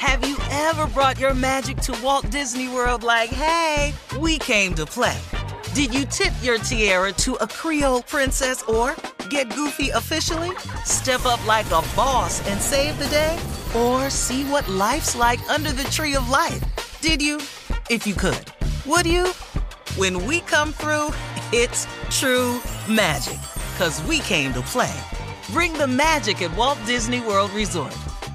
Have you ever brought your magic to Walt Disney World like, hey, we came to play? Did you tip your tiara to a Creole princess or get goofy officially? Step up like a boss and save the day? Or see what life's like under the tree of life? Did you? If you could. Would you? When we come through, it's true magic. 'Cause we came to play. Bring the magic at Walt Disney World Resort.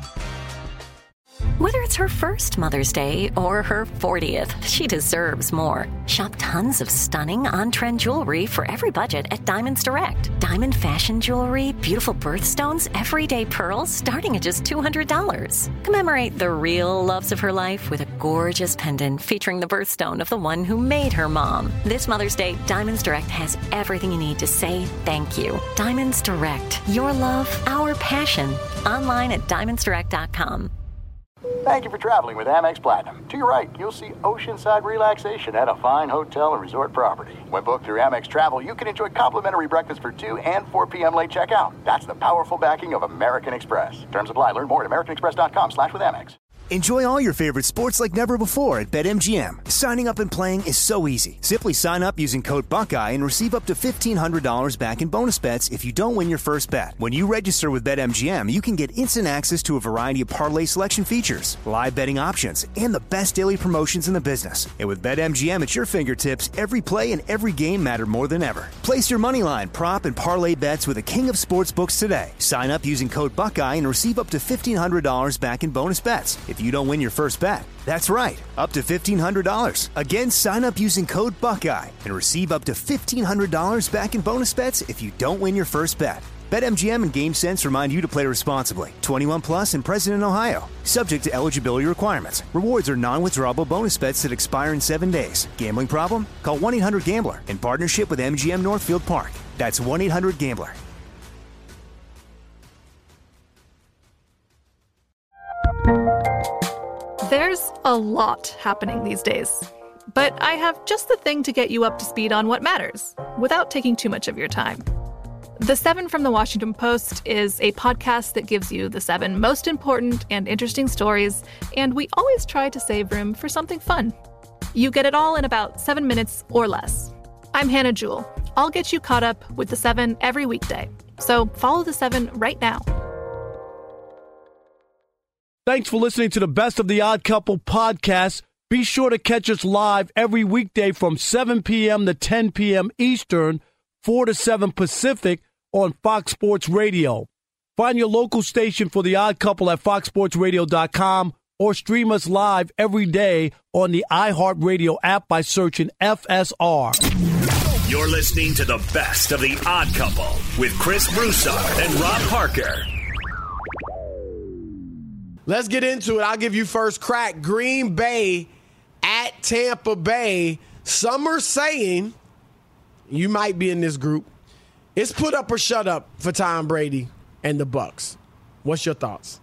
Whether it's her first Mother's Day or her 40th, she deserves more. Shop tons of stunning on-trend jewelry for every budget at Diamonds Direct. Diamond fashion jewelry, beautiful birthstones, everyday pearls starting at just $200. Commemorate the real loves of her life with a gorgeous pendant featuring the birthstone of the one who made her mom. This Mother's Day, Diamonds Direct has everything you need to say thank you. Diamonds Direct. Your love, our passion. Online at diamondsdirect.com. Thank you for traveling with Amex Platinum. To your right, you'll see oceanside relaxation at a fine hotel and resort property. When booked through Amex Travel, you can enjoy complimentary breakfast for 2 and 4 p.m. late checkout. That's the powerful backing of American Express. Terms apply. Learn more at americanexpress.com/withAmex. Enjoy all your favorite sports like never before at BetMGM. Signing up and playing is so easy. Simply sign up using code Buckeye and receive up to $1,500 back in bonus bets if you don't win your first bet. When you register with BetMGM, you can get instant access to a variety of parlay selection features, live betting options, and the best daily promotions in the business. And with BetMGM at your fingertips, every play and every game matter more than ever. Place your moneyline, prop, and parlay bets with the king of sportsbooks today. Sign up using code Buckeye and receive up to $1,500 back in bonus bets if you don't win your first bet. That's right, up to $1,500. Again, sign up using code Buckeye and receive up to $1,500 back in bonus bets if you don't win your first bet. BetMGM and GameSense remind you to play responsibly. 21 plus and present in Ohio. Subject to eligibility requirements. Rewards are non-withdrawable bonus bets that expire in 7 days. Gambling problem? Call 1-800-GAMBLER in partnership with MGM Northfield Park. That's 1-800-GAMBLER. There's a lot happening these days, but I have just the thing to get you up to speed on what matters without taking too much of your time. The 7 from the Washington Post is a podcast that gives you the 7 most important and interesting stories, and we always try to save room for something fun. You get it all in about 7 minutes or less. I'm Hannah Jewell. I'll get you caught up with the 7 every weekday. So follow the 7 right now. Thanks for listening to the Best of the Odd Couple podcast. Be sure to catch us live every weekday from 7 p.m. to 10 p.m. Eastern, 4 to 7 Pacific on Fox Sports Radio. Find your local station for The Odd Couple at foxsportsradio.com or stream us live every day on the iHeartRadio app by searching FSR. You're listening to the Best of the Odd Couple with Chris Broussard and Rob Parker. Let's get into it. I'll give you first crack. Green Bay at Tampa Bay. Some are saying, you might be in this group, it's put up or shut up for Tom Brady and the Bucs. What's your thoughts?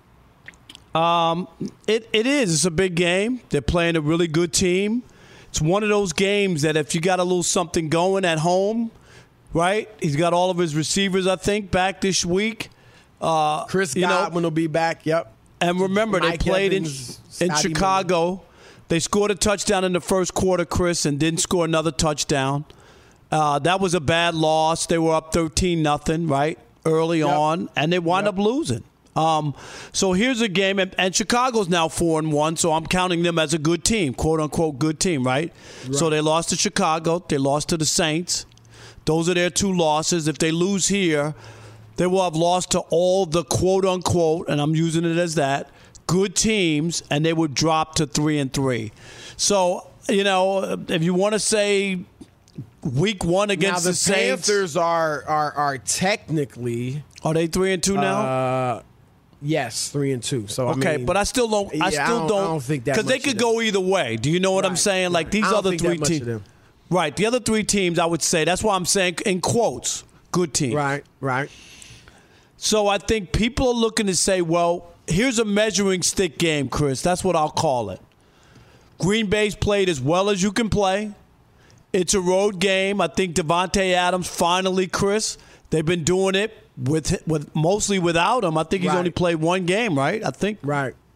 It is. It's a big game. They're playing a really good team. It's one of those games that if you got a little something going at home, right? He's got all of his receivers, I think, back this week. Chris Godwin will be back. Yep. And remember, they played in Chicago. They scored a touchdown in the first quarter, Chris, and didn't score another touchdown. That was a bad loss. They were up 13-0, right, early on, and they wound up losing. So here's a game, and Chicago's now 4-1, so I'm counting them as a good team, quote-unquote good team, right? So they lost to Chicago. They lost to the Saints. Those are their 2 losses. If they lose here, they will have lost to all the quote-unquote, and I'm using it as that, good teams, and they would drop to 3-3. So, if you want to say week 1 against the Saints. Panthers are technically. Are they 3-2 now? Yes, 3-2. So okay, but I still don't. I don't think that, because they could go either way. Do you know what I'm saying? Like these other 3 teams, right? The other 3 teams, I would say. That's why I'm saying in quotes, good teams. Right. So I think people are looking to say, well, here's a measuring stick game, Chris. That's what I'll call it. Green Bay's played as well as you can play. It's a road game. I think Devontae Adams finally, Chris, they've been doing it with mostly without him. I think he's only played 1 game, right? I think. Right.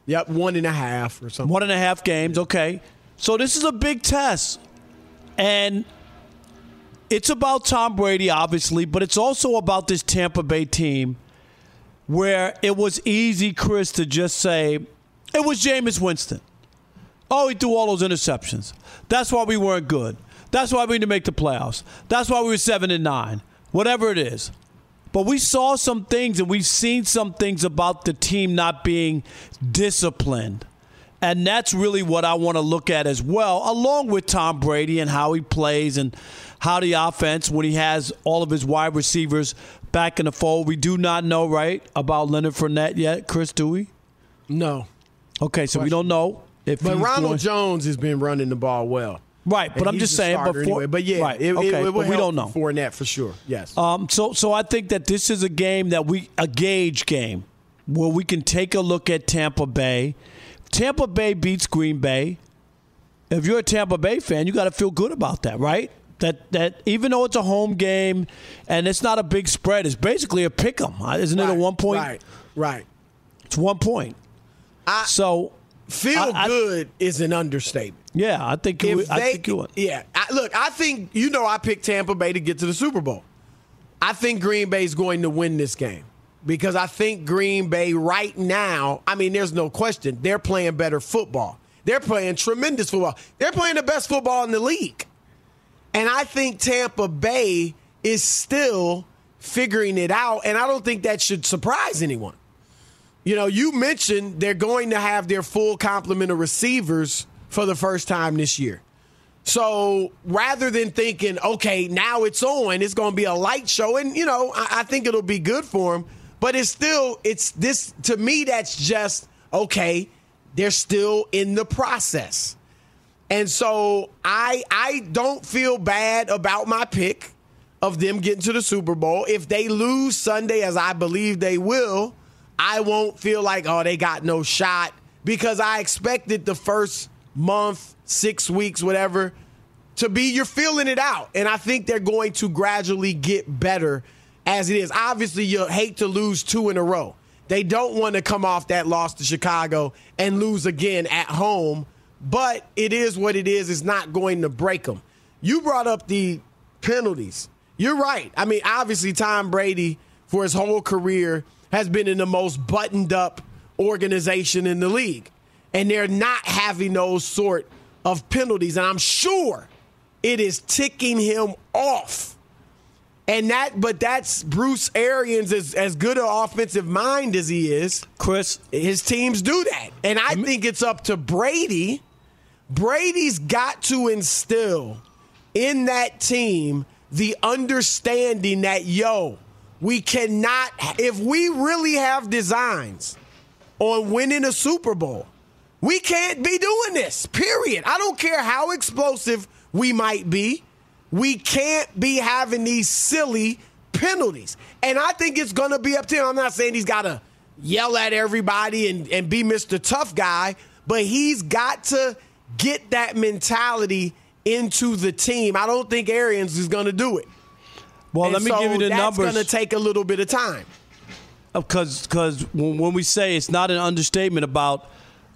Yep, 1.5 or something. 1.5 games, okay. So this is a big test. And it's about Tom Brady, obviously, but it's also about this Tampa Bay team where it was easy, Chris, to just say, it was Jameis Winston. Oh, he threw all those interceptions. That's why we weren't good. That's why we didn't make the playoffs. That's why we were 7-9. Whatever it is. But we saw some things and we've seen some things about the team not being disciplined. And that's really what I want to look at as well, along with Tom Brady and how he plays and how the offense, when he has all of his wide receivers back in the fold. We do not know, right, about Leonard Fournette yet, Chris, do we? No. Okay, so we don't know. But Ronald Jones has been running the ball well. Right, but I'm just saying. But yeah, right, it we don't know. Fournette for sure, yes. So I think that this is a game a gauge game where we can take a look at Tampa Bay. Tampa Bay beats Green Bay. If you're a Tampa Bay fan, you got to feel good about that, right? That even though it's a home game and it's not a big spread, it's basically a pick 'em, isn't it? A 1 point. Right. It's 1 point. Good is an understatement. Yeah, I think you would. Yeah, I think I picked Tampa Bay to get to the Super Bowl. I think Green Bay is going to win this game because I think Green Bay right now, there's no question, they're playing better football. They're playing tremendous football. They're playing the best football in the league. And I think Tampa Bay is still figuring it out, and I don't think that should surprise anyone. You mentioned they're going to have their full complement of receivers for the first time this year. So rather than thinking, okay, now it's on, it's going to be a light show, and, I think it'll be good for them, but to me, that's just, okay, they're still in the process. And so I don't feel bad about my pick of them getting to the Super Bowl. If they lose Sunday, as I believe they will, I won't feel like, they got no shot, because I expected the first month, 6 weeks, whatever, to be you're feeling it out. And I think they're going to gradually get better as it is. Obviously, you hate to lose 2 in a row. They don't want to come off that loss to Chicago and lose again at home, but it is what it is. It's not going to break them. You brought up the penalties. You're right. Obviously, Tom Brady, for his whole career, has been in the most buttoned-up organization in the league. And they're not having those sort of penalties. And I'm sure it is ticking him off. But that's Bruce Arians, as good an offensive mind as he is. Chris. His teams do that. And I think it's up to Brady. Brady's got to instill in that team the understanding that, we cannot, if we really have designs on winning a Super Bowl, we can't be doing this, period. I don't care how explosive we might be. We can't be having these silly penalties. And I think it's going to be up to him. I'm not saying he's got to yell at everybody and be Mr. Tough Guy, but he's got to get that mentality into the team. I don't think Arians is going to do it. Well, let me give you the numbers. That's going to take a little bit of time. Because when we say it's not an understatement about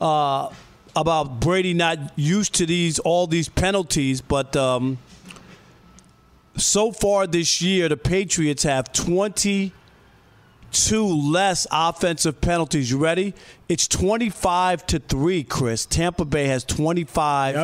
Brady not used to all these penalties, but so far this year, the Patriots have 22 less offensive penalties. You ready? It's 25-3, Chris. Tampa Bay has 25-3.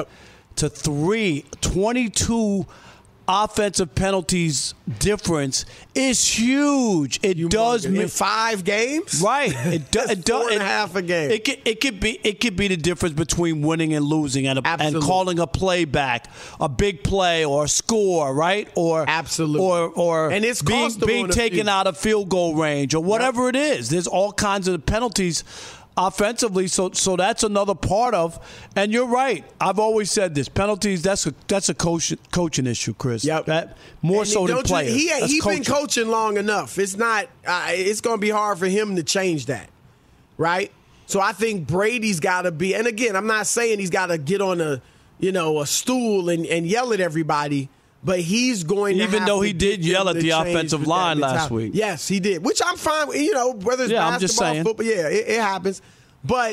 22 offensive penalties difference is huge. It does in 5 games, right? It does. 4.5 a game. It could be the difference between winning and losing, and calling a play back, a big play or a score, right? Or absolutely, or and it's being taken out of field goal range or whatever it is. There's all kinds of penalties offensively, so that's another part of. And you're right. I've always said this: penalties. That's a coaching issue, Chris. Yep. More so than players. He's been coaching long enough. It's not. It's going to be hard for him to change that, right? So I think Brady's got to be. And again, I'm not saying he's got to get on a stool and yell at everybody. But he's going to even though he did yell at the offensive line last week. Yes, he did, which I'm fine with, whether it's basketball, football, it happens. But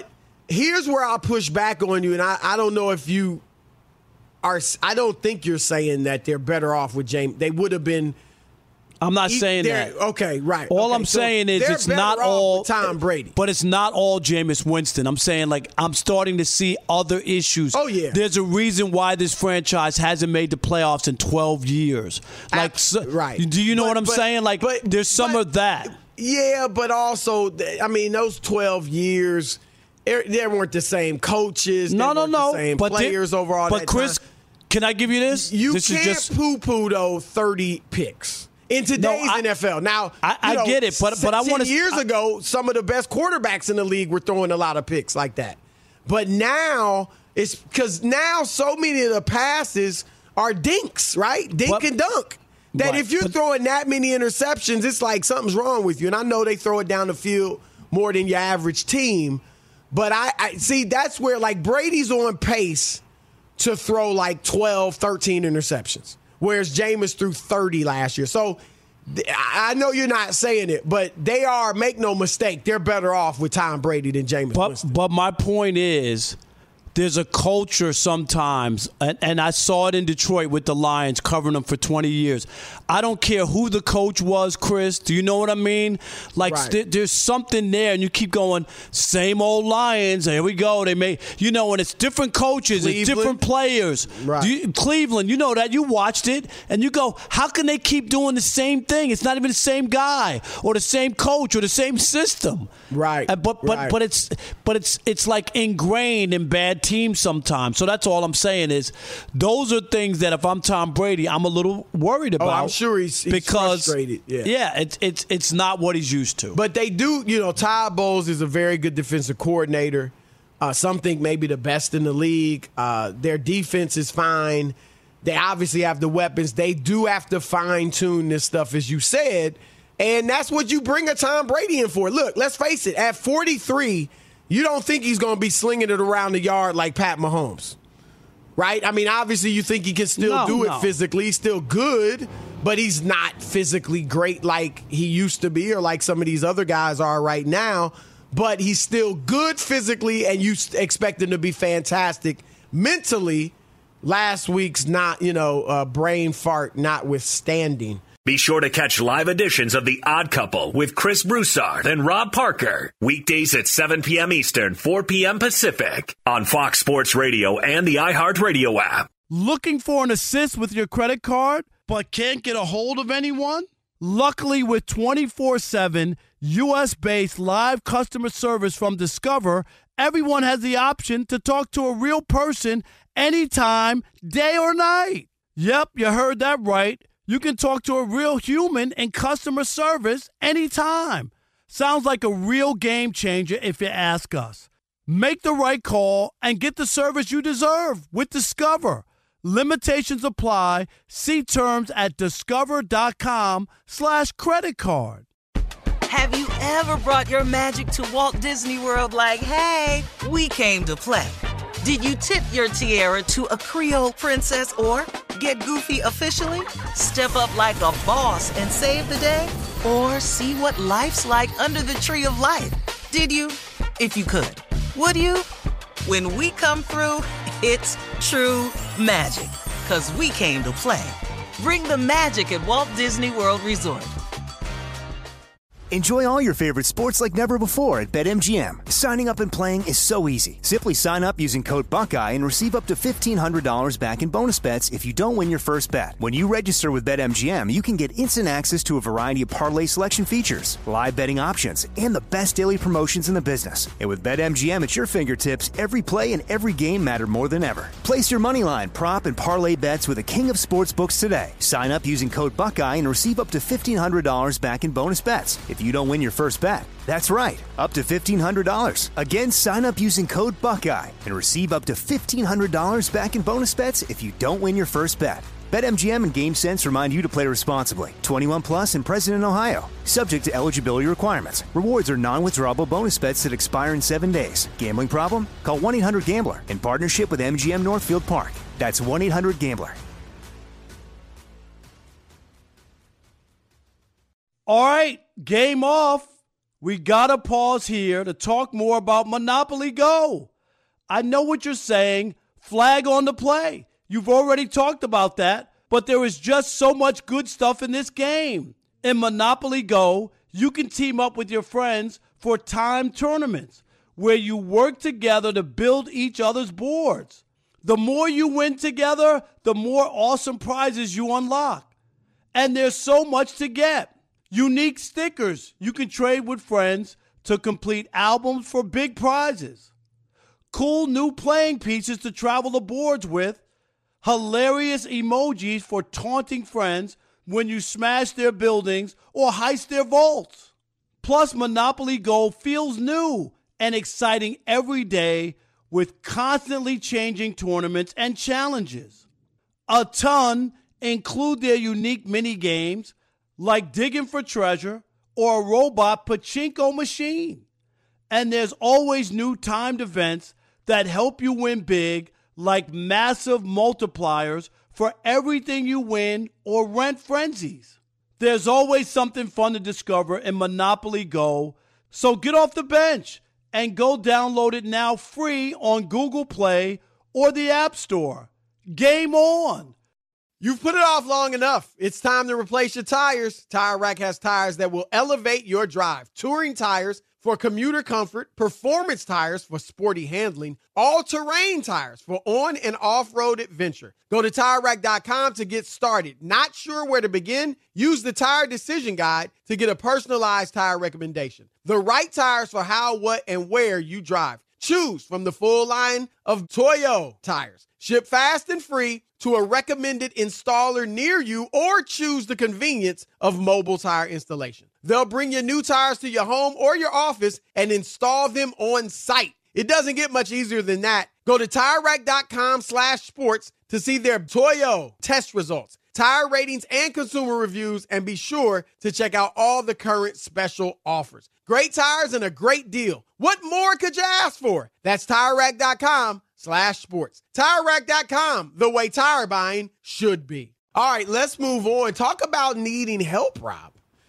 here's where I'll push back on you, and I don't know if you are. I don't think you're saying that they're better off with Jameis. They would have been. I'm not saying that. Okay, right. All I'm saying is it's not all Tom Brady. But it's not all Jameis Winston. I'm saying, like, I'm starting to see other issues. Oh, yeah. There's a reason why this franchise hasn't made the playoffs in 12 years. Like, right. Do you know what I'm saying? Like, there's some of that. Yeah, but also, I mean, those 12 years, there weren't the same coaches. No. The same players overall. But, Chris, can I give you this? This can't poo-poo, though, 30 picks. In today's NFL. Now, I get it, but I want to. 10 years ago, some of the best quarterbacks in the league were throwing a lot of picks like that. But now, it's because now so many of the passes are dinks, right? Dink and dunk. That if you're throwing that many interceptions, it's like something's wrong with you. And I know they throw it down the field more than your average team. But I see, that's where, like, Brady's on pace to throw like 12, 13 interceptions. Whereas Jameis threw 30 last year. So I know you're not saying it, but they are, make no mistake, they're better off with Tom Brady than Jameis Winston. But my point is, there's a culture sometimes, and I saw it in Detroit with the Lions, covering them for 20 years. I don't care who the coach was, Chris. Do you know what I mean? Like, there's something there, and you keep going, same old Lions. Here we go. They may, and it's different coaches, it's different players. Right. Cleveland, you know that. You watched it, and you go, how can they keep doing the same thing? It's not even the same guy or the same coach or the same system. Right. But it's like ingrained in bad teams sometimes. So that's all I'm saying is those are things that if I'm Tom Brady, I'm a little worried about. Oh, I'm sure he's frustrated. Yeah, it's not what he's used to. But they do, Todd Bowles is a very good defensive coordinator. Some think maybe the best in the league. Their defense is fine. They obviously have the weapons. They do have to fine-tune this stuff, as you said. And that's what you bring a Tom Brady in for. Look, let's face it. At 43, you don't think he's going to be slinging it around the yard like Pat Mahomes, right? I mean, obviously you think he can still do it physically. He's still good, but he's not physically great like he used to be or like some of these other guys are right now. But he's still good physically, and you expect him to be fantastic mentally. Last week's brain fart notwithstanding. Be sure to catch live editions of The Odd Couple with Chris Broussard and Rob Parker. Weekdays at 7 p.m. Eastern, 4 p.m. Pacific on Fox Sports Radio and the iHeartRadio app. Looking for an assist with your credit card but can't get a hold of anyone? Luckily, with 24/7 U.S.-based live customer service from Discover, everyone has the option to talk to a real person anytime, day or night. Yep, you heard that right. You can talk to a real human in customer service anytime. Sounds like a real game changer if you ask us. Make the right call and get the service you deserve with Discover. Limitations apply. See terms at discover.com/creditcard. Have you ever brought your magic to Walt Disney World like, hey, we came to play? Did you tip your tiara to a Creole princess or get goofy officially? Step up like a boss and save the day? Or see what life's like under the tree of life? Did you? If you could. Would you? When we come through, it's true magic. 'Cause we came to play. Bring the magic at Walt Disney World Resort. Enjoy all your favorite sports like never before at BetMGM. Signing up and playing is so easy. Simply sign up using code Buckeye and receive up to $1,500 back in bonus bets if you don't win your first bet. When you register with BetMGM, you can get instant access to a variety of parlay selection features, live betting options, and the best daily promotions in the business. And with BetMGM at your fingertips, every play and every game matter more than ever. Place your moneyline, prop, and parlay bets with the king of sportsbooks today. Sign up using code Buckeye and receive up to $1,500 back in bonus bets if you don't win your first bet. That's right, up to $1,500. Again, sign up using code Buckeye and receive up to $1,500 back in bonus bets if you don't win your first bet. BetMGM and GameSense remind you to play responsibly. 21 plus and present in Ohio. Subject to eligibility requirements. Rewards are non-withdrawable bonus bets that expire in 7 days. Gambling problem? Call 1-800-GAMBLER in partnership with MGM Northfield Park. That's 1-800-GAMBLER. All right, game off. we gotta pause here to talk more about Monopoly Go. I know what you're saying, flag on the play. You've already talked about that, but there is just so much good stuff in this game. In Monopoly Go, you can team up with your friends for timed tournaments where you work together to build each other's boards. The more you win together, the more awesome prizes you unlock. And there's so much to get. Unique stickers you can trade with friends to complete albums for big prizes. Cool new playing pieces to travel the boards with. Hilarious emojis for taunting friends when you smash their buildings or heist their vaults. Plus, Monopoly Go feels new and exciting every day with constantly changing tournaments and challenges. A ton include their unique mini games like digging for treasure or a robot pachinko machine. And there's always new timed events that help you win big, like massive multipliers for everything you win or rent frenzies. There's always something fun to discover in Monopoly Go, so get off the bench and go download it now free on Google Play or the App Store. Game on! You've put it off long enough. It's time to replace your tires. Tire Rack has tires that will elevate your drive. Touring tires for commuter comfort, performance tires for sporty handling, all-terrain tires for on- and off-road adventure. Go to TireRack.com to get started. Not sure where to begin? Use the Tire Decision Guide to get a personalized tire recommendation. The right tires for how, what, and where you drive. Choose from the full line of Toyo tires. Ship fast and free to a recommended installer near you, or choose the convenience of mobile tire installation. They'll bring your new tires to your home or your office and install them on site. It doesn't get much easier than that. Go to TireRack.com/sports to see their Toyo test results, tire ratings, and consumer reviews, and be sure to check out all the current special offers. Great tires and a great deal. What more could you ask for? That's TireRack.com/sports. TireRack.com, the way tire buying should be. All right, let's move on. Talk about needing help, Rob.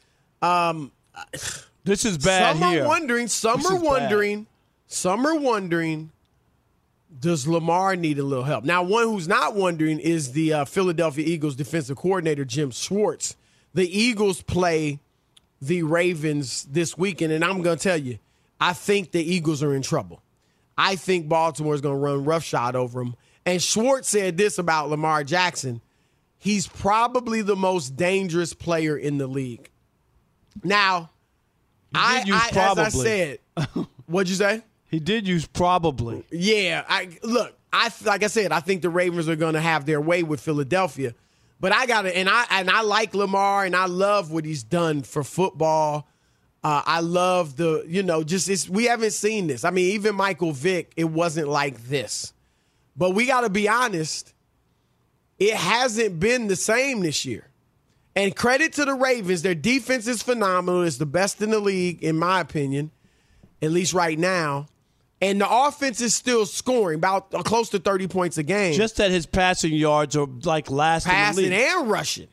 This is bad some here. Some are wondering, does Lamar need a little help? Now, one who's not wondering is the Philadelphia Eagles defensive coordinator, Jim Schwartz. The Eagles play the Ravens this weekend, and I'm going to tell you, I think the Eagles are in trouble. I think Baltimore is going to run roughshod over them. And Schwartz said this about Lamar Jackson. He's probably the most dangerous player in the league. Now, as I said, what'd you say? He did use probably. Yeah. Like I said, I think the Ravens are going to have their way with Philadelphia. But I like Lamar, and I love what he's done for football. I love we haven't seen this. I mean, even Michael Vick, it wasn't like this. But we got to be honest, it hasn't been the same this year. And credit to the Ravens, their defense is phenomenal. It's the best in the league, in my opinion, at least right now. And the offense is still scoring about close to 30 points a game. Just that his passing yards are like last in the league. Passing and rushing.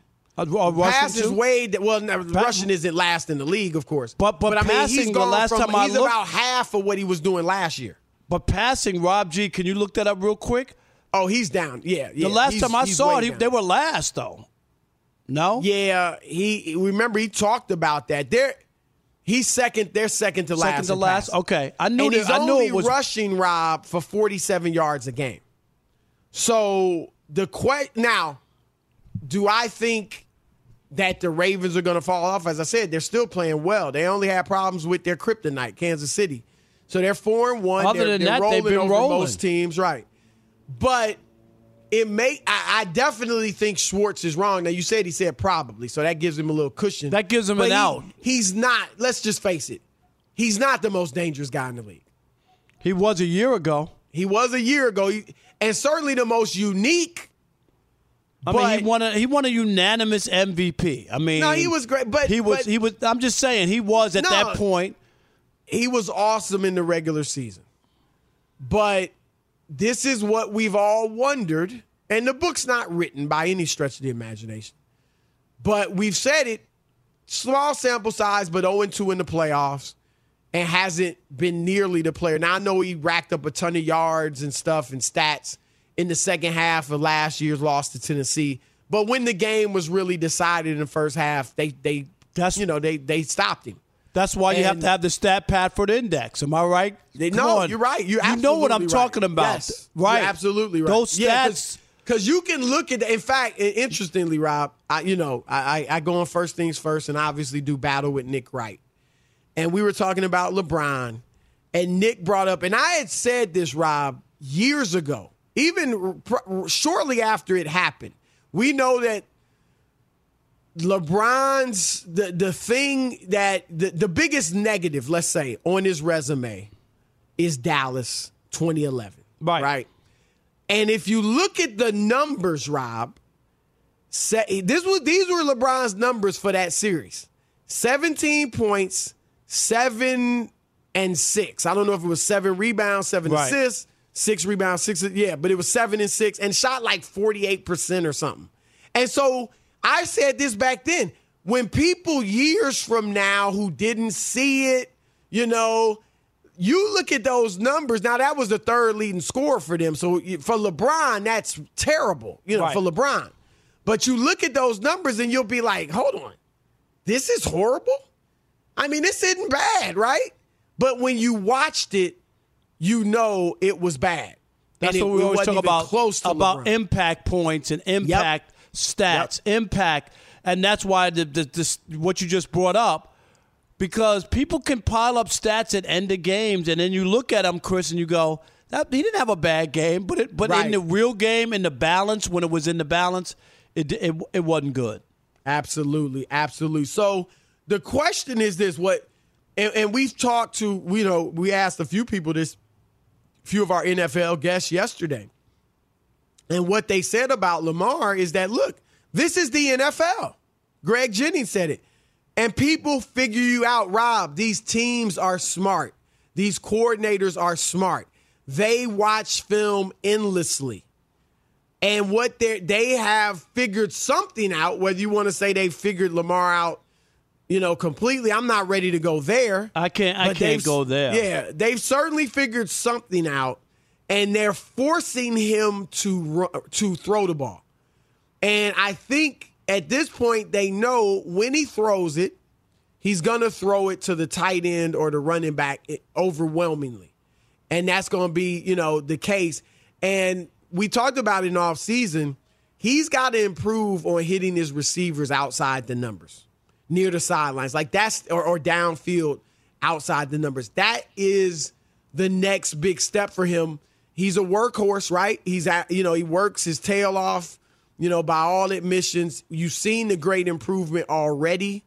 Rushing isn't last in the league, of course. But I mean, he's gone he's about half of what he was doing last year. But passing, Rob G, can you look that up real quick? Oh, he's down. Yeah. The last time I saw it, they were last, though. No? Yeah, remember he talked about that. He's second. They're second to last. Second to last. Passing. Okay, I knew it was rushing, Rob, for 47 yards a game. So now, do I think that the Ravens are going to fall off? As I said, they're still playing well. They only had problems with their kryptonite, Kansas City. So they're 4-1. Other than that, they've been rolling. Most teams, right? But I definitely think Schwartz is wrong. Now, you said he said probably, so that gives him a little cushion. That gives him an out. He's not, let's just face it, he's not the most dangerous guy in the league. He was a year ago. And certainly the most unique. I mean, he won a unanimous MVP. I mean, no, he was great, but he was. I'm just saying, he was at that point. He was awesome in the regular season, but this is what we've all wondered, and the book's not written by any stretch of the imagination. But we've said it, small sample size, but 0-2 in the playoffs. and hasn't been nearly the player. Now, I know he racked up a ton of yards and stuff and stats in the second half of last year's loss to Tennessee. But when the game was really decided in the first half, they stopped him. That's why you have to have the stat pad for the index. Am I right? You're right. You know what I'm talking about. Yes, right. You're absolutely right. Those stats. Because you can look at – in fact, interestingly, Rob, I go on First Things First and obviously do battle with Nick Wright. And we were talking about LeBron, and Nick brought up – and I had said this, Rob, years ago, even shortly after it happened. We know that LeBron's the thing that the biggest negative, let's say, on his resume is Dallas 2011. Right. And if you look at the numbers, Rob, these were LeBron's numbers for that series. 17 points, 7 and 6. I don't know if it was 7 rebounds, 7 assists, 6 rebounds, 6. Yeah, but it was 7 and 6 and shot like 48% or something. And so I said this back then. When people years from now who didn't see it, you look at those numbers. Now, that was the third leading scorer for them. So for LeBron, that's terrible, for LeBron. But you look at those numbers and you'll be like, hold on, this is horrible? I mean, this isn't bad, right? But when you watched it, it was bad. That's what we always talk about impact points and impact stats, impact. And that's why what you just brought up, because people can pile up stats at end of games, and then you look at them, Chris, and you go, he didn't have a bad game, but in the real game, in the balance, when it was in the balance, it wasn't good. Absolutely, absolutely. So the question is this: and we've talked to, we asked a few people this, a few of our NFL guests yesterday, and what they said about Lamar is that, look, this is the NFL. Greg Jennings said it. And people figure you out, Rob. These teams are smart. These coordinators are smart. They watch film endlessly. And what they have figured something out, whether you want to say they figured Lamar out, completely. I'm not ready to go there. I can't go there. Yeah, they've certainly figured something out, and they're forcing him to throw the ball. And I think at this point, they know when he throws it, he's going to throw it to the tight end or the running back overwhelmingly. And that's going to be, the case. And we talked about it in offseason. He's got to improve on hitting his receivers outside the numbers, near the sidelines. Like that's or downfield outside the numbers. That is the next big step for him. He's a workhorse, right? He works his tail off. By all admissions, you've seen the great improvement already.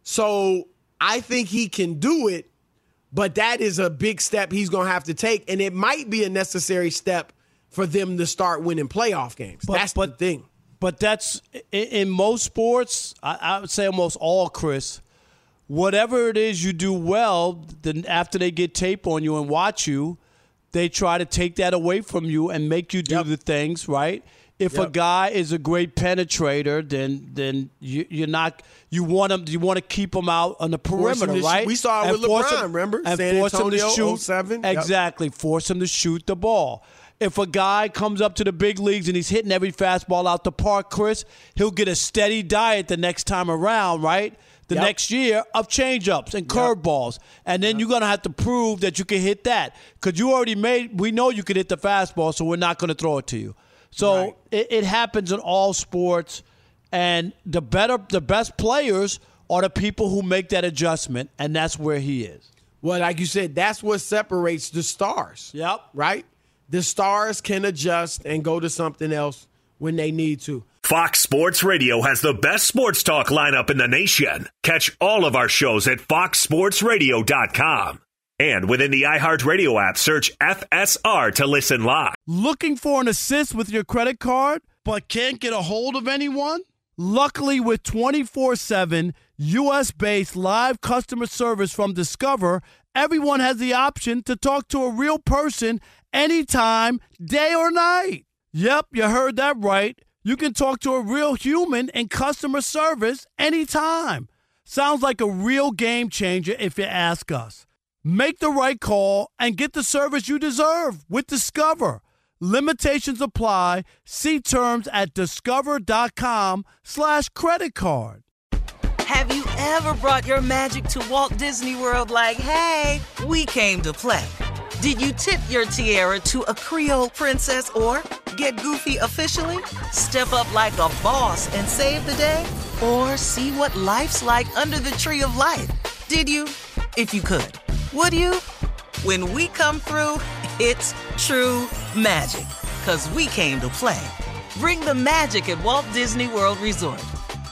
So I think he can do it, but that is a big step he's going to have to take. And it might be a necessary step for them to start winning playoff games. That's the thing. But that's in most sports, I would say almost all, Chris, whatever it is you do well, then after they get tape on you and watch you, they try to take that away from you and make you do the things, right? If a guy is a great penetrator, then you're not. You want to keep him out on the perimeter, right? We saw it with LeBron, remember? And San force Antonio, him to shoot. 07. Exactly, force him to shoot the ball. If a guy comes up to the big leagues and he's hitting every fastball out the park, Chris, he'll get a steady diet the next time around, right? The next year of changeups and curveballs. And then you're going to have to prove that you can hit that. Because we know you can hit the fastball, so we're not going to throw it to you. So it happens in all sports, and the best players are the people who make that adjustment, and that's where he is. Well, like you said, that's what separates the stars. Yep. Right? The stars can adjust and go to something else when they need to. Fox Sports Radio has the best sports talk lineup in the nation. Catch all of our shows at foxsportsradio.com. And within the iHeartRadio app, search FSR to listen live. Looking for an assist with your credit card, but can't get a hold of anyone? Luckily, with 24/7 U.S.-based live customer service from Discover, everyone has the option to talk to a real person anytime, day or night. Yep, you heard that right. You can talk to a real human in customer service anytime. Sounds like a real game changer if you ask us. Make the right call and get the service you deserve with Discover. Limitations apply. See terms at discover.com/credit card. Have you ever brought your magic to Walt Disney World like, hey, we came to play? Did you tip your tiara to a Creole princess or get goofy officially? Step up like a boss and save the day? Or see what life's like under the tree of life? Did you? If you could. Would you? When we come through, it's true magic. 'Cause we came to play. Bring the magic at Walt Disney World Resort.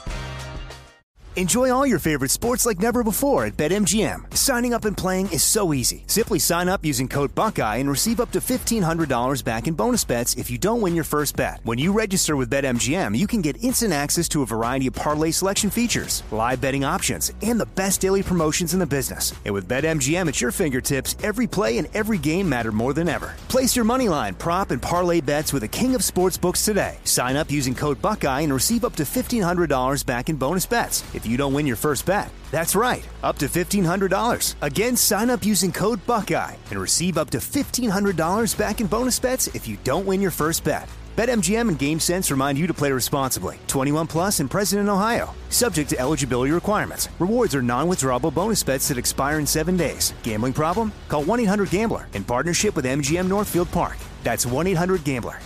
Enjoy all your favorite sports like never before at BetMGM. Signing up and playing is so easy. Simply sign up using code Buckeye and receive up to $1,500 back in bonus bets if you don't win your first bet. When you register with BetMGM, you can get instant access to a variety of parlay selection features, live betting options, and the best daily promotions in the business. And with BetMGM at your fingertips, every play and every game matter more than ever. Place your moneyline, prop, and parlay bets with the king of sportsbooks today. Sign up using code Buckeye and receive up to $1,500 back in bonus bets if you don't win your first bet. That's right, up to $1,500. Again, sign up using code Buckeye and receive up to $1,500 back in bonus bets if you don't win your first bet. BetMGM and GameSense remind you to play responsibly. 21 plus and present in Ohio. Subject to eligibility requirements. Rewards are non-withdrawable bonus bets that expire in 7 days. Gambling problem? Call 1-800-GAMBLER in partnership with MGM Northfield Park. That's 1-800-GAMBLER.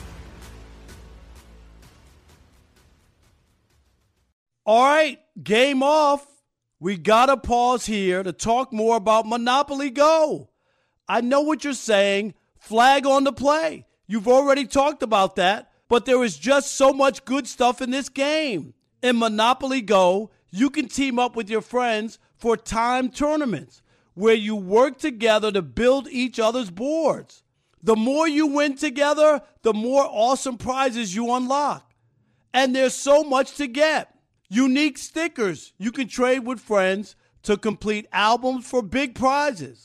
All right, game off. We got to pause here to talk more about Monopoly Go. I know what you're saying. Flag on the play. You've already talked about that, but there is just so much good stuff in this game. In Monopoly Go, you can team up with your friends for timed tournaments where you work together to build each other's boards. The more you win together, the more awesome prizes you unlock. And there's so much to get. Unique stickers you can trade with friends to complete albums for big prizes.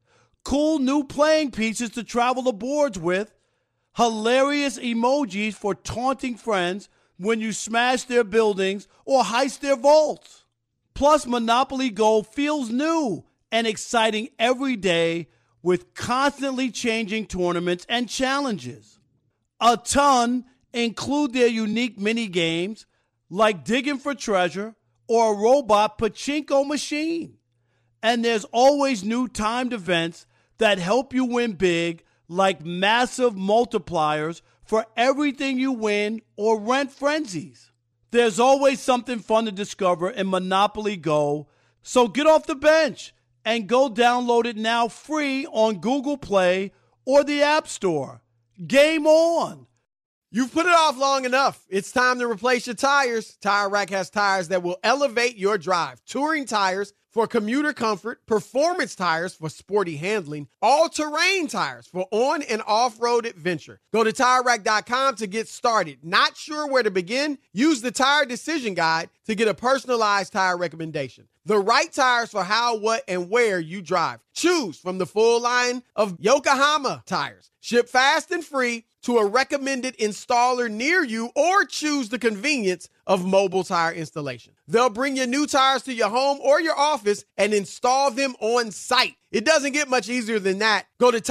Cool new playing pieces to travel the boards with. Hilarious emojis for taunting friends when you smash their buildings or heist their vaults. Plus, Monopoly Go feels new and exciting every day with constantly changing tournaments and challenges. A ton include their unique mini games like digging for treasure or a robot pachinko machine. And there's always new timed events that help you win big, like massive multipliers for everything you win or rent frenzies. There's always something fun to discover in Monopoly Go, so get off the bench and go download it now free on Google Play or the App Store. Game on! You've put it off long enough. It's time to replace your tires. Tire Rack has tires that will elevate your drive. Touring tires for commuter comfort, performance tires for sporty handling, all-terrain tires for on- and off-road adventure. Go to TireRack.com to get started. Not sure where to begin? Use the Tire Decision Guide to get a personalized tire recommendation. The right tires for how, what, and where you drive. Choose from the full line of Yokohama tires. Ship fast and free to a recommended installer near you, or choose the convenience of mobile tire installation. They'll bring your new tires to your home or your office and install them on site. It doesn't get much easier than that. Go to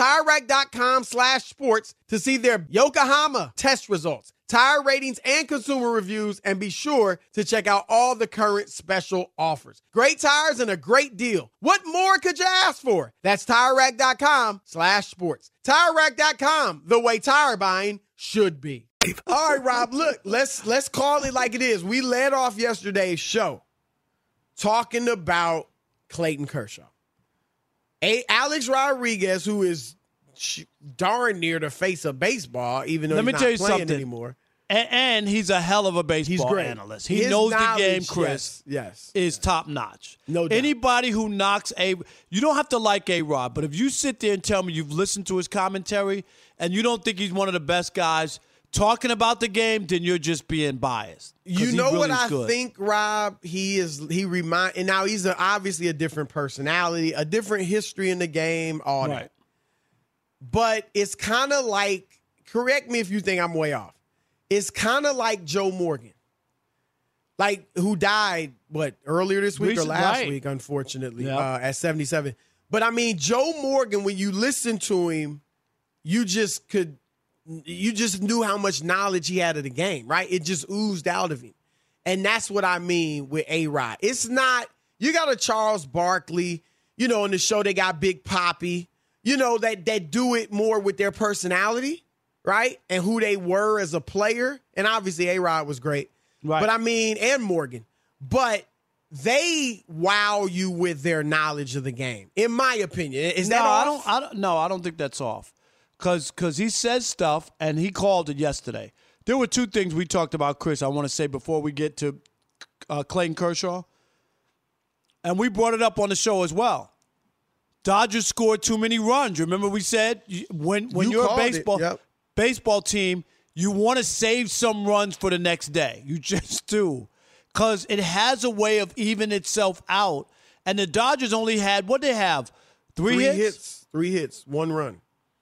TireRack.com/sports to see their Yokohama test results, tire ratings, and consumer reviews, and be sure to check out all the current special offers. Great tires and a great deal. What more could you ask for? That's TireRack.com/sports. TireRack.com, the way tire buying should be. All right, Rob, look, let's call it like it is. We led off yesterday's show talking about Clayton Kershaw. Alex Rodriguez, who is darn near the face of baseball, even though he's not playing anymore. And he's a hell of a baseball analyst. He knows the game, Chris. Yes. Is top notch. No doubt. Anybody who knocks you don't have to like A-Rod, but if you sit there and tell me you've listened to his commentary and you don't think he's one of the best guys talking about the game, then you're just being biased. You know what I think, Rob? And now he's obviously a different personality, a different history in the game, all that. But it's kind of like, correct me if you think I'm way off. It's kind of like Joe Morgan, who died, earlier this week or last week, unfortunately, at 77. But, I mean, Joe Morgan, when you listen to him, you just knew how much knowledge he had of the game, right? It just oozed out of him. And that's what I mean with A-Rod. It's not, you got a Charles Barkley, you know, in the show they got Big Papi, you know, that do it more with their personality, right? And who they were as a player. And obviously A-Rod was great. Right. But I mean, and Morgan. But they wow you with their knowledge of the game, in my opinion. Is that off? I don't think that's off. Because he says stuff, and he called it yesterday. There were two things we talked about, Chris, I want to say before we get to Clayton Kershaw. And we brought it up on the show as well. Dodgers scored too many runs. Remember we said when you're a baseball team, you want to save some runs for the next day. You just do. Because it has a way of evening itself out. And the Dodgers only had, what they have? Three hits? 3 hits, 1 run.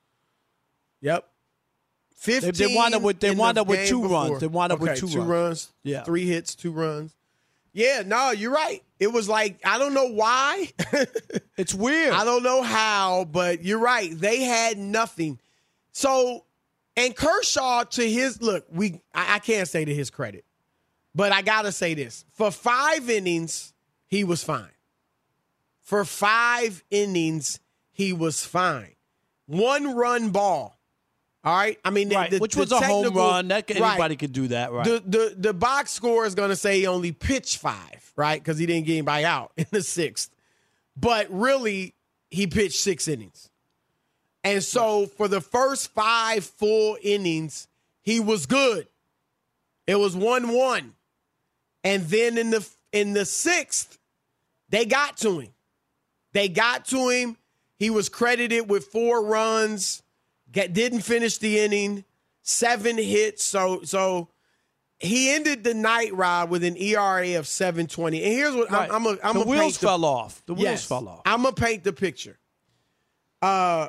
Yep. 15. They wound up with 2 runs. They wound up with 2 runs. Yeah. 3 hits, 2 runs. Yeah, no, you're right. It was like, I don't know why. It's weird. I don't know how, but you're right. They had nothing. So, and Kershaw, to his, look, I can't say to his credit, but I got to say this. For 5 innings, he was fine. For 5 innings, he was fine. 1 run ball. All right? I mean, right. Which was a home run. Anybody could do that, right? The box score is going to say he only pitched 5, right? Because he didn't get anybody out in the 6th. But really, he pitched 6 innings. And so for the first 5 full innings, he was good. It was 1-1. And then in the 6th, they got to him. He was credited with 4 runs. Didn't finish the inning, 7 hits. So he ended the night, Rob, with an ERA of 7.20. And here's what I'm the wheels fell off. The wheels fell off. I'm gonna paint the picture. The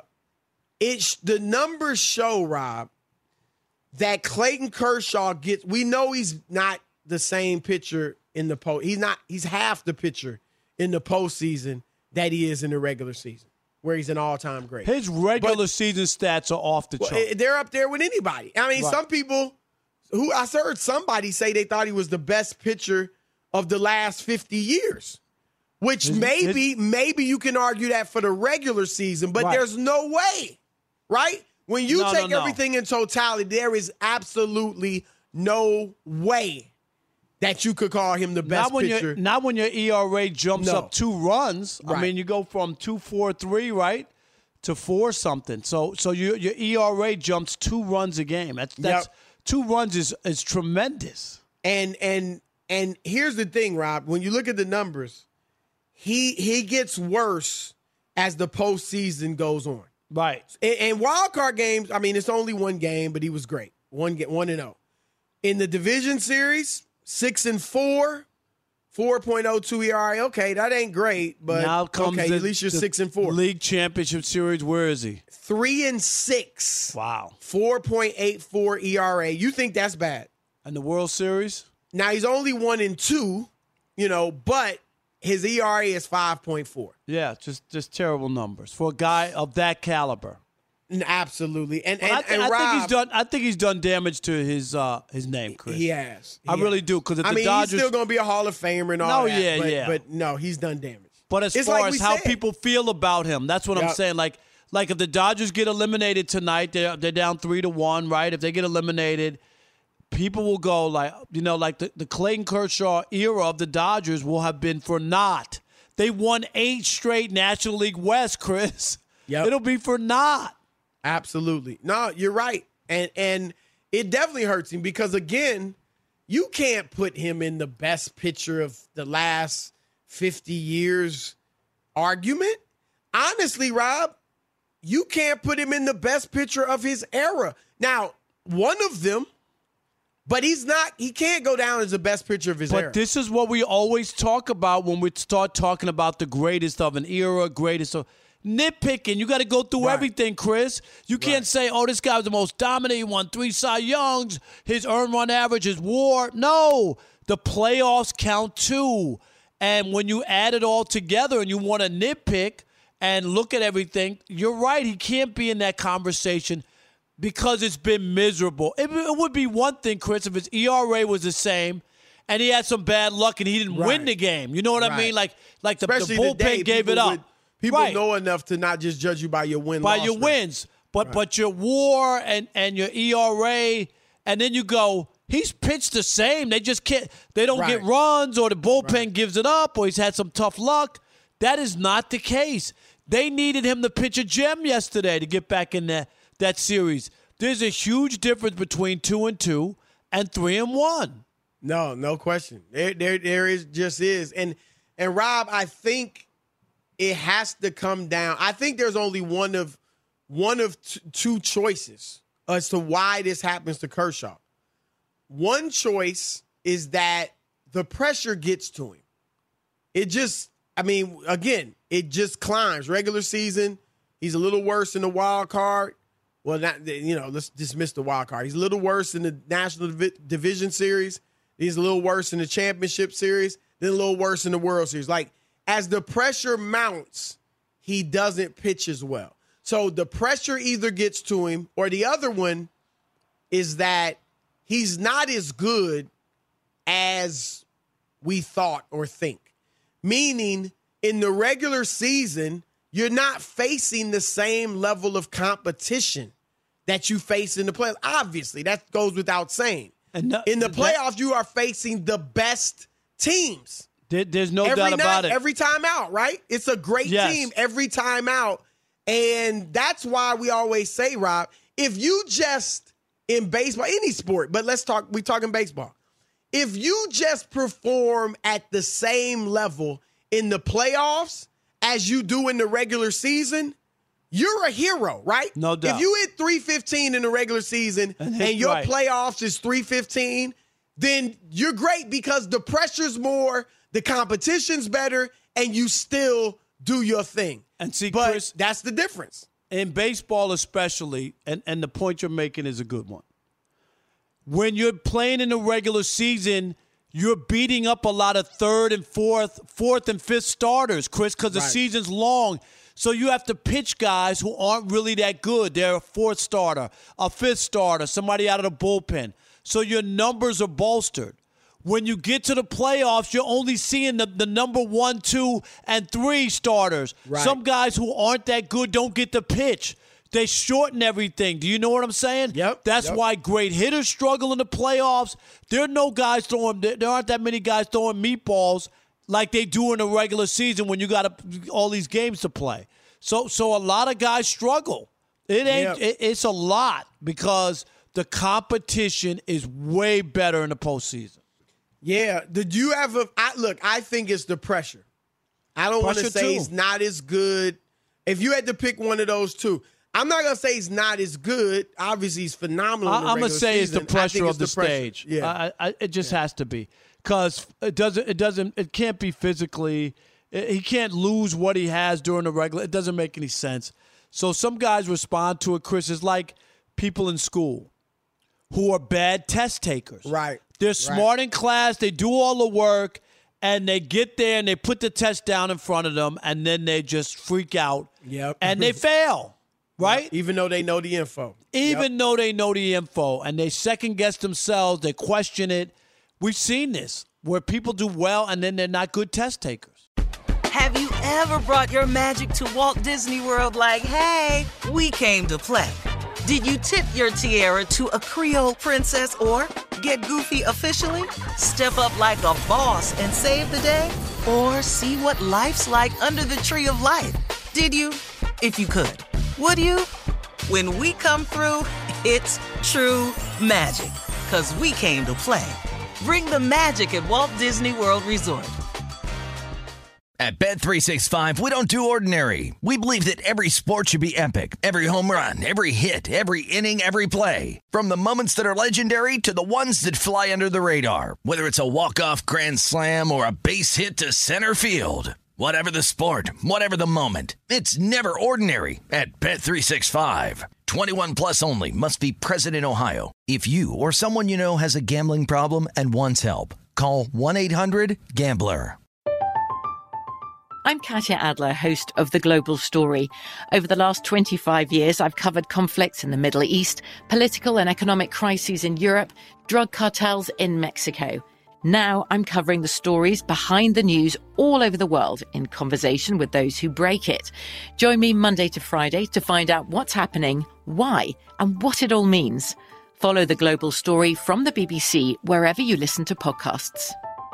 numbers show, Rob, that Clayton Kershaw gets. We know he's not the same pitcher in the post. He's half the pitcher in the postseason that he is in the regular season, where he's an all-time great. His regular season stats are off the chart. They're up there with anybody. I mean, some people I heard somebody say they thought he was the best pitcher of the last 50 years, which maybe you can argue that for the regular season, but there's no way, right? When you take everything in totality, there is absolutely no way that you could call him the best pitcher. Not when your ERA jumps up 2 runs. Right. I mean, you go from 2.43, right, to 4 something. So your ERA jumps 2 runs a game. That's 2 runs is tremendous. And here's the thing, Rob. When you look at the numbers, he gets worse as the postseason goes on. Right. And wild card games, I mean, it's only 1 game, but he was great. 1-0. In the division series, 6-4, 4.02 ERA. Okay, that ain't great, but now comes at least you're 6-4. League Championship Series, where is he? 3-6. Wow. 4.84 ERA. You think that's bad? And the World Series? Now he's only 1-2, but his ERA is 5.4. Yeah, just terrible numbers for a guy of that caliber. Absolutely, and I Rob, think he's done damage to his name, Chris. He has. I really do, because the Dodgers, he's still going to be a Hall of Famer and all that. But no, he's done damage. But as far as how people feel about him, that's what I'm saying. Like if the Dodgers get eliminated tonight, they're down 3-1, right? If they get eliminated, people will go like the Clayton Kershaw era of the Dodgers will have been for naught. They won 8 straight National League West, Chris. Yep. It'll be for naught. Absolutely. No, you're right. And it definitely hurts him because, again, you can't put him in the best pitcher of the last 50 years argument. Honestly, Rob, you can't put him in the best pitcher of his era. Now, one of them, but he can't go down as the best pitcher of his era. But this is what we always talk about when we start talking about the greatest of an era, greatest of nitpicking. You got to go through everything, Chris. You can't say, this guy was the most dominant. He won 3 Cy Youngs. His earned run average is WAR. No, the playoffs count too. And when you add it all together and you want to nitpick and look at everything, you're right. He can't be in that conversation because it's been miserable. It would be one thing, Chris, if his ERA was the same and he had some bad luck and he didn't win the game. You know what I mean? Like the bullpen gave it up. People know enough to not just judge you by your win-loss by your wins. But your WAR and your ERA, and then you go, he's pitched the same. They just can't. They don't get runs, or the bullpen gives it up, or he's had some tough luck. That is not the case. They needed him to pitch a gem yesterday to get back in that series. There's a huge difference between 2-2 and 3-1. No question. There is. And Rob, I think it has to come down. I think there's only one of two choices as to why this happens to Kershaw. One choice is that the pressure gets to him. It just climbs. Regular season, he's a little worse in the wild card. Well, let's dismiss the wild card. He's a little worse in the National Division Series. He's a little worse in the Championship Series. Then a little worse in the World Series. Like, as the pressure mounts, he doesn't pitch as well. So the pressure either gets to him, or the other one is that he's not as good as we thought or think. Meaning, in the regular season, you're not facing the same level of competition that you face in the playoffs. Obviously, that goes without saying. In the playoffs, you are facing the best teams. There's no doubt about it. Every time out, right? It's a great team every time out. And that's why we always say, Rob, if you just, in baseball, any sport, but we're talking baseball. If you just perform at the same level in the playoffs as you do in the regular season, you're a hero, right? No doubt. If you hit 315 in the regular season and your playoffs is 315, then you're great because the pressure's more, the competition's better, and you still do your thing. And see, but Chris, that's the difference. In baseball especially, and the point you're making is a good one. When you're playing in the regular season, you're beating up a lot of fourth and fifth starters, Chris, because the season's long. So you have to pitch guys who aren't really that good. They're a fourth starter, a fifth starter, somebody out of the bullpen. So your numbers are bolstered. When you get to the playoffs, you're only seeing the number 1, 2, and 3 starters. Right. Some guys who aren't that good don't get the pitch. They shorten everything. Do you know what I'm saying? Yep. That's why great hitters struggle in the playoffs. There aren't that many guys throwing meatballs like they do in the regular season when you got all these games to play. So a lot of guys struggle. It's a lot because the competition is way better in the postseason. Yeah. Did you ever I think it's the pressure. I don't want to say he's not as good. If you had to pick one of those two, I'm not going to say he's not as good. Obviously, he's phenomenal. I'm going to say it's the pressure of the stage. Yeah. It just has to be because it can't be physically. He can't lose what he has during the regular. It doesn't make any sense. So some guys respond to it, Chris, is like people in school who are bad test takers. Right. They're smart in class. They do all the work, and they get there and they put the test down in front of them, and then they just freak out. Yep. And they fail. Right? Even though they know the info. Though they know the info, and they second-guess themselves, they question it. We've seen this, where people do well, and then they're not good test takers. Have you ever brought your magic to Walt Disney World like, hey, we came to play? Did you tip your tiara to a Creole princess or get goofy officially? Step up like a boss and save the day? Or see what life's like under the tree of life? Did you? If you could. Would you? When we come through, it's true magic. 'Cause we came to play. Bring the magic at Walt Disney World Resort. At Bet365, we don't do ordinary. We believe that every sport should be epic. Every home run, every hit, every inning, every play. From the moments that are legendary to the ones that fly under the radar. Whether it's a walk-off grand slam or a base hit to center field. Whatever the sport, whatever the moment, it's never ordinary at Bet365. 21 plus only. Must be present in Ohio. If you or someone you know has a gambling problem and wants help, call 1-800-GAMBLER. I'm Katya Adler, host of The Global Story. Over the last 25 years, I've covered conflicts in the Middle East, political and economic crises in Europe, drug cartels in Mexico. Now I'm covering the stories behind the news all over the world in conversation with those who break it. Join me Monday to Friday to find out what's happening, why, and what it all means. Follow The Global Story from the BBC wherever you listen to podcasts.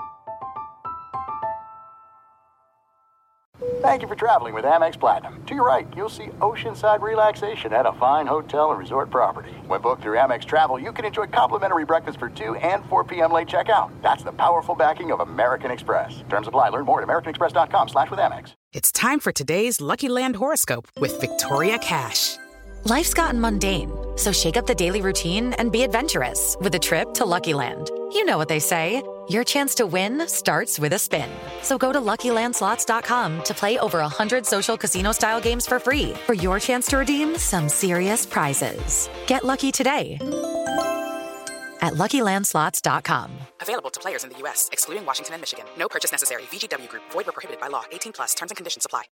Thank you for traveling with Amex Platinum. To your right, you'll see oceanside relaxation at a fine hotel and resort property. When booked through Amex Travel, you can enjoy complimentary breakfast for 2 and 4 p.m. late checkout. That's the powerful backing of American Express. Terms apply. Learn more at americanexpress.com/withAmex. It's time for today's Lucky Land horoscope with Victoria Cash. Life's gotten mundane, so shake up the daily routine and be adventurous with a trip to Lucky Land. You know what they say, your chance to win starts with a spin. So go to LuckyLandSlots.com to play over 100 social casino-style games for free for your chance to redeem some serious prizes. Get lucky today at LuckyLandSlots.com. Available to players in the U.S., excluding Washington and Michigan. No purchase necessary. VGW Group. Void where prohibited by law. 18+. Terms and conditions apply.